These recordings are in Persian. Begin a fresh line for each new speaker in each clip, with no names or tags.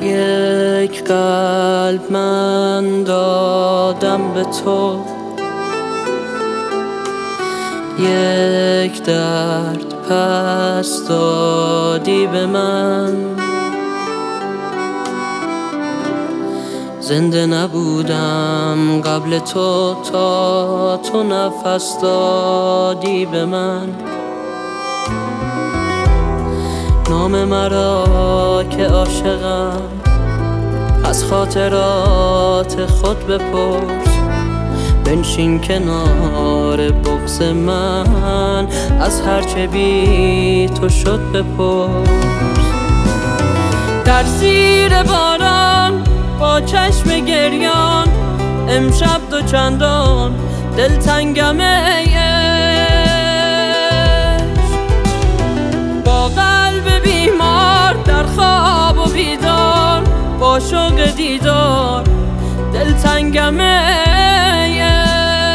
یک قلب من دادم به تو، یک درد پس دادی به من. زنده نبودم قبل تو تا تو نفس دادی به من. نام مرا که عاشقم از خاطرات خود بپرس. بنشین کنار بغض من، از هرچه بی تو شد بپرس. در زیر باران با چشم گریان، امشب دو چندان دلتنگم ای عشق. با قلب بیمار در خواب و بیدار، با شوق دیدار دلتنگم ای عشق.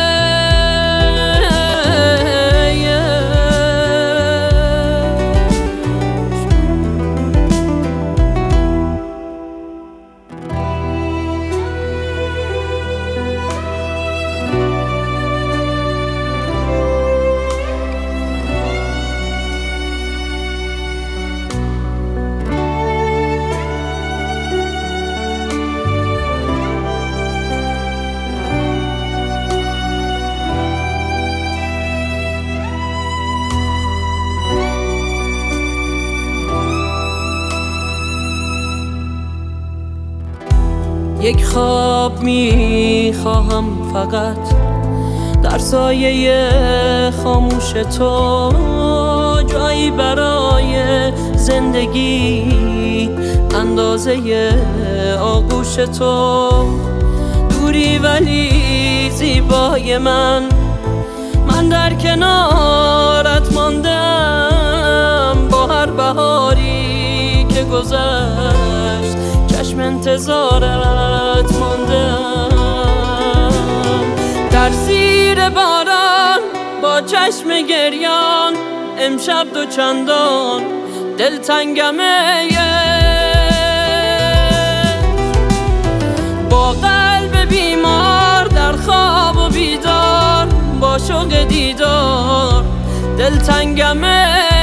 یک خواب میخواهم فقط در سایه خاموش تو، جایی برای زندگی اندازه آغوش تو. دوری ولی زیبای من در کنارت ماندم. با هر بهاری که گذشت چشم انتظارت ماندم. در زیر باران با چشم گریان، امشب دو چندان دلتنگم ای عشق. با قلب بیمار در خواب و بیدار، با شوق دیدار دلتنگم ای